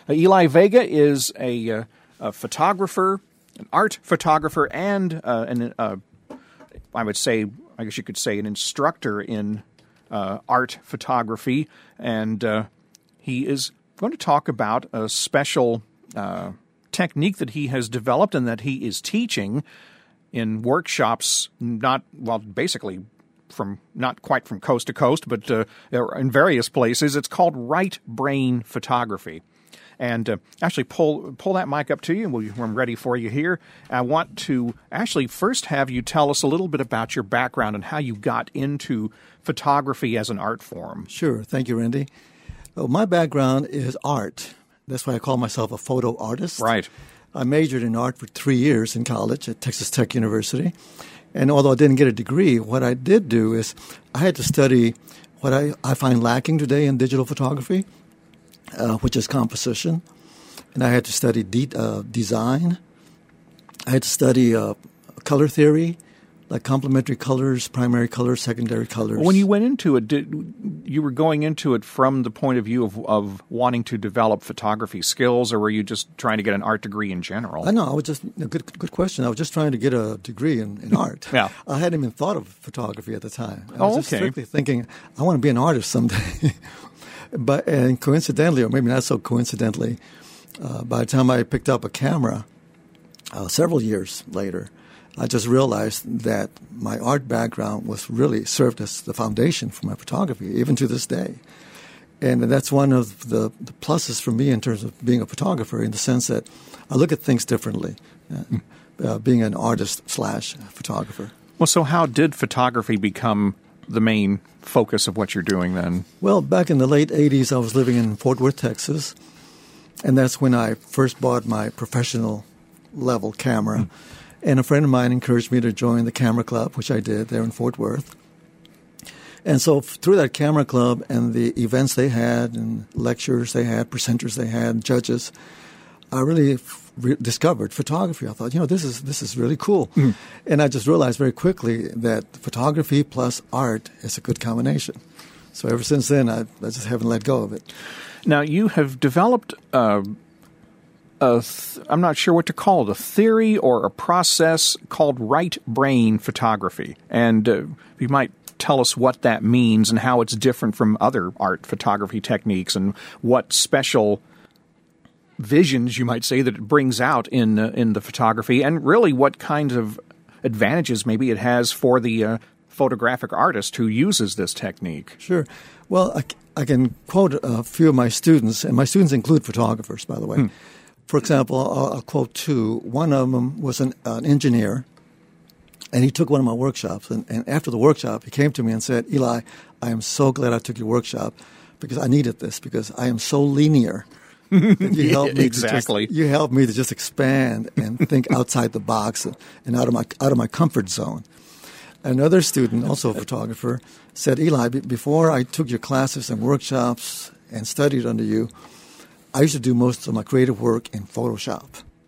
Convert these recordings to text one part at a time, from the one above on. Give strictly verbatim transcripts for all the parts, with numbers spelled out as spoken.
Uh, Eli Vega is a, uh, a photographer, an art photographer, and uh, an, uh, I would say, I guess you could say, an instructor in uh, art photography. And uh, he is going to talk about a special uh, technique that he has developed and that he is teaching in workshops, not, well, basically from not quite from coast to coast, but uh, in various places. It's called right brain photography. And uh, actually pull pull that mic up to you, and we'll, I'm ready for you here. I want to actually first have you tell us a little bit about your background and how you got into photography as an art form. Sure. Thank you, Randy. Well, my background is art. That's why I call myself a photo artist. Right. I majored in art for three years in college at Texas Tech University. And although I didn't get a degree, what I did do is I had to study what I, I find lacking today in digital photography, uh, which is composition. And I had to study de- uh, design. I had to study uh, color theory, like complementary colors, primary colors, secondary colors. When you went into it, did, you were going into it from the point of view of, of wanting to develop photography skills, or were you just trying to get an art degree in general? I know. I was just a good, good question. I was just trying to get a degree in, in art. Yeah. I hadn't even thought of photography at the time. I Oh, was just okay. strictly thinking, I want to be an artist someday. But and coincidentally, or maybe not so coincidentally, uh, by the time I picked up a camera, uh, several years later, I just realized that my art background was really served as the foundation for my photography, even to this day. And that's one of the, the pluses for me in terms of being a photographer, in the sense that I look at things differently, uh, uh, being an artist slash photographer. Well, so how did photography become the main focus of what you're doing then? Well, back in the late eighties, I was living in Fort Worth, Texas, and that's when I first bought my professional level camera. Mm. And a friend of mine encouraged me to join the camera club, which I did there in Fort Worth. And so through that camera club and the events they had and lectures they had, presenters they had, judges, I really re- discovered photography. I thought, you know, this is this is really cool. Mm. And I just realized very quickly that photography plus art is a good combination. So ever since then, I, I just haven't let go of it. Now, you have developed uh A th- I'm not sure what to call it, a theory or a process called right brain photography. And uh, you might tell us what that means and how it's different from other art photography techniques and what special visions, you might say, that it brings out in uh, in the photography, and really what kinds of advantages maybe it has for the uh, photographic artist who uses this technique. Sure. Well, I, I can quote a few of my students, and my students include photographers, by the way. Hmm. For example, I'll, I'll quote two. One of them was an, an engineer, and he took one of my workshops. And, and after the workshop, he came to me and said, Eli, I am so glad I took your workshop because I needed this, because I am so linear. That you helped me exactly. To just, you helped me to just expand and think outside the box and, and out of my out of my comfort zone. Another student, also a photographer, said, Eli, b- before I took your classes and workshops and studied under you, I used to do most of my creative work in Photoshop.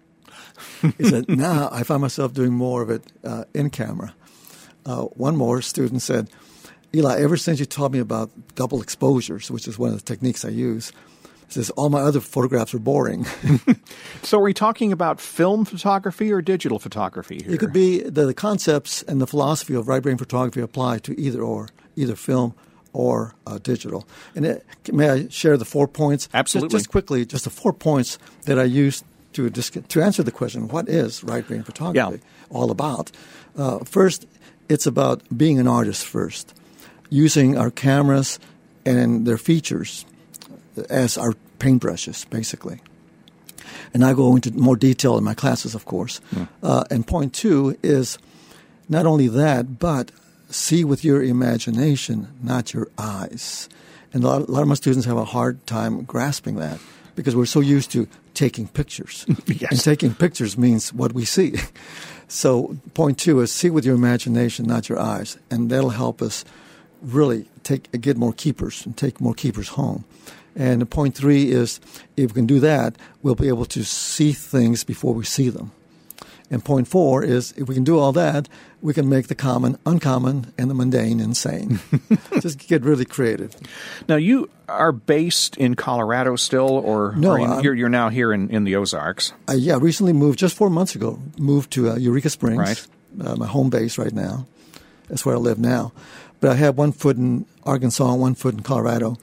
He said, now I find myself doing more of it uh, in camera. Uh, one more student said, Eli, ever since you taught me about double exposures, which is one of the techniques I use, he says, all my other photographs are boring. So are we talking about film photography or digital photography here? It could be the, the concepts and the philosophy of right brain photography apply to either or, either film or uh, digital. And it, may I share the four points? Absolutely. Just, just quickly, just the four points that I used to to answer the question, what is right brain photography yeah. all about? Uh, first, it's about being an artist first, using our cameras and their features as our paintbrushes, basically. And I go into more detail in my classes, of course. Yeah. Uh, and point two is not only that, but see with your imagination, not your eyes. And a lot, a lot of my students have a hard time grasping that because we're so used to taking pictures. Yes. And taking pictures means what we see. So point two is see with your imagination, not your eyes. And that'll help us really take get more keepers and take more keepers home. And point three is if we can do that, we'll be able to see things before we see them. And point four is if we can do all that, we can make the common uncommon and the mundane insane. Just get really creative. Now, you are based in Colorado still, or No, are you, I'm- you're, you're now here in, in the Ozarks? I, yeah, recently moved, just four months ago, moved to uh, Eureka Springs, Right. uh, my home base right now. That's where I live now. But I have one foot in Arkansas and one foot in Colorado.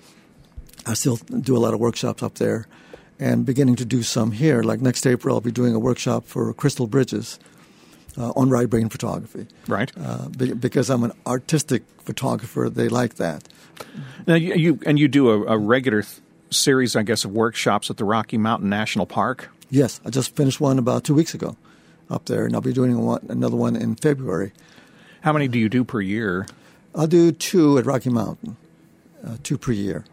I still do a lot of workshops up there and beginning to do some here. Like next April, I'll be doing a workshop for Crystal Bridges uh, on right brain photography. Right. Uh, be, because I'm an artistic photographer, they like that. Now, you, you and you do a, a regular th- series, I guess, of workshops at the Rocky Mountain National Park. Yes, I just finished one about two weeks ago up there, and I'll be doing one, another one in February. How many do you do per year? I'll do two at Rocky Mountain, uh, two per year.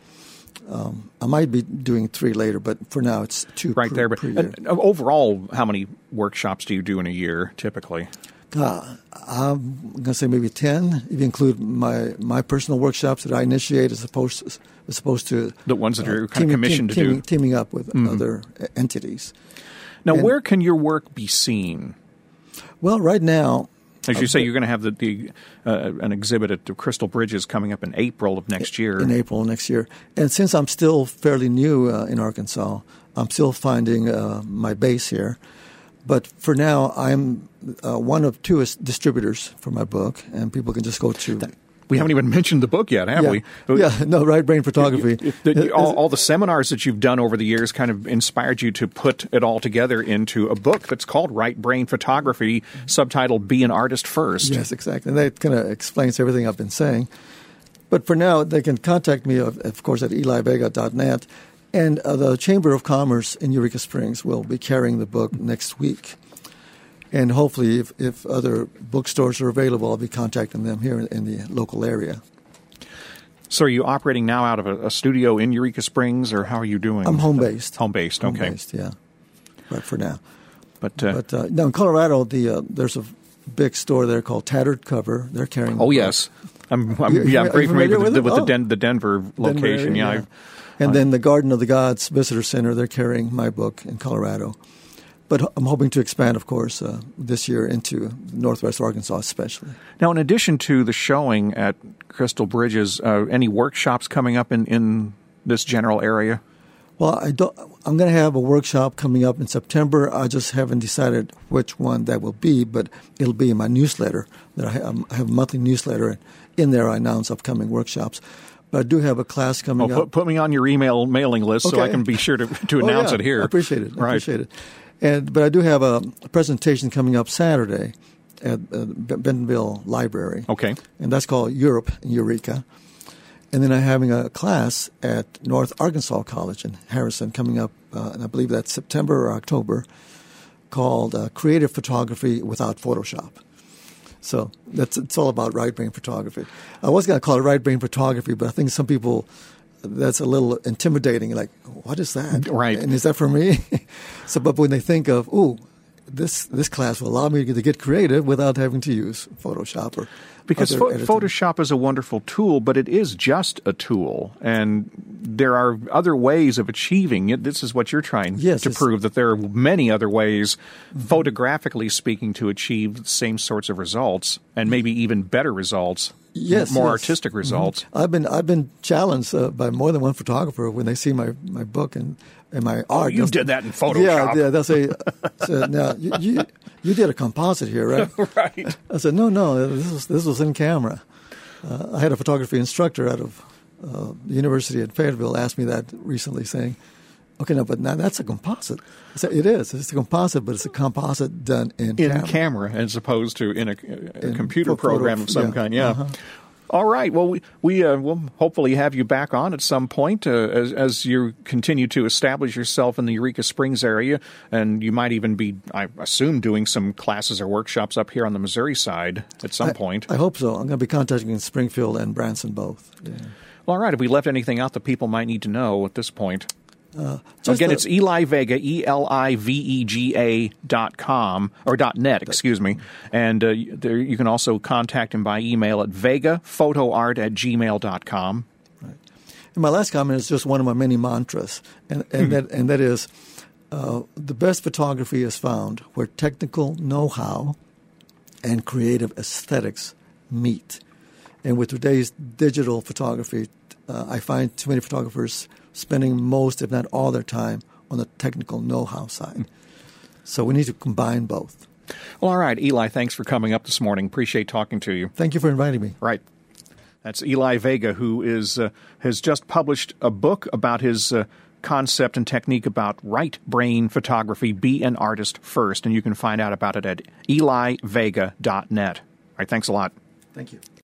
Um, I might be doing three later, but for now it's two Right per, there. But per year. and, uh, overall, how many workshops do you do in a year, typically? Uh, I'm going to say maybe ten, if you include my, my personal workshops that I initiate as opposed to, as opposed to The ones that you're kind of teaming, commissioned team, to teaming, do? teaming up with mm-hmm. other entities. Now, and, where can your work be seen? Well, right now, As you say, you're going to have the, the uh, an exhibit at the Crystal Bridges coming up in April of next year. In April next year. And since I'm still fairly new uh, in Arkansas, I'm still finding uh, my base here. But for now, I'm uh, one of two is- distributors for my book, and people can just go to... We haven't even mentioned the book yet, have yeah, we? Yeah, no, right brain photography. You- you- the- all, all the seminars that you've done over the years kind of inspired you to put it all together into a book that's called Right Brain Photography, subtitled Be an Artist First. Yes, exactly. And that kind of explains everything I've been saying. But for now, they can contact me, of, of course, at eli vega dot net. And uh, the Chamber of Commerce in Eureka Springs will be carrying the book next week. And hopefully, if, if other bookstores are available, I'll be contacting them here in, in the local area. So are you operating now out of a, a studio in Eureka Springs, or how are you doing? I'm home-based. Home-based, okay. Home-based, yeah. Right for now. But, uh, But uh, now in Colorado, the uh, there's a big store there called Tattered Cover. They're carrying the oh, book. yes. I'm, I'm, You- yeah, I'm are very you familiar familiar with, the, with with it? the, Oh. Den- the Denver location. Denver, yeah. yeah. I've- And then the Garden of the Gods Visitor Center, they're carrying my book in Colorado. But I'm hoping to expand, of course, uh, this year into Northwest Arkansas especially. Now, in addition to the showing at Crystal Bridges, uh, any workshops coming up in, in this general area? Well, I don't, I'm going to have a workshop coming up in September. I just haven't decided which one that will be, but it'll be in my newsletter. That I have, I have a monthly newsletter. In there, I announce upcoming workshops. But I do have a class coming Oh, up. put, put me on your email mailing list so I Okay. can be sure to, to Oh, announce yeah. it here. I appreciate it. I Right. appreciate it. And but I do have a, a presentation coming up Saturday at uh, Bentonville Library. Okay. And that's called Europe in Eureka. And then I'm having a class at North Arkansas College in Harrison coming up, uh, and I believe that's September or October, called uh, Creative Photography Without Photoshop. So that's it's all about right brain photography. I was going to call it right brain photography, but I think some people, that's a little intimidating. Like, what is that? Right. And is that for me? So, but when they think of, ooh, this this class will allow me to get creative without having to use Photoshop or Because other pho- editing. Photoshop is a wonderful tool, but it is just a tool, and there are other ways of achieving it. This is what you're trying Yes, to it's- prove, that there are many other ways, photographically speaking, to achieve the same sorts of results, and maybe even better results, Yes, more yes. artistic results. I've been I've been challenged uh, by more than one photographer when they see my, my book and, and my art. Oh, you They'll- did that in Photoshop. Yeah, yeah. They'll say, say now you, you you did a composite here, right? Right. I said, no, no, this was this was in camera. Uh, I had a photography instructor out of uh, the university at Fayetteville asked me that recently, saying, "Okay, no, but now that's a composite." I said, "It is. It's a composite, but it's a composite done in, In camera." camera, as opposed to in a, a In computer photo- program of some yeah, kind. Yeah. uh-huh. All right. Well, we, we uh, will hopefully have you back on at some point uh, as, as you continue to establish yourself in the Eureka Springs area, and you might even be, I assume, doing some classes or workshops up here on the Missouri side at some I, point. I hope so. I'm going to be contacting in Springfield and Branson both. Yeah. Well, all right. Have we left anything out that people might need to know at this point? Uh, just Again, a- it's Eli Vega, E L I V E G A dot com, or dot net, excuse me. And uh, there, you can also contact him by email at vegaphotoart at gmail dot com. And my last comment is just one of my many mantras, and, and that and that is, uh, the best photography is found where technical know-how and creative aesthetics meet. And with today's digital photography, uh, I find too many photographers spending most, if not all, their time on the technical know-how side. So we need to combine both. Well, all right, Eli, thanks for coming up this morning. Appreciate talking to you. Thank you for inviting me. Right. That's Eli Vega, who is uh, has just published a book about his uh, concept and technique about right brain photography, Be an Artist First, and you can find out about it at eli vega dot net. All right, thanks a lot. Thank you.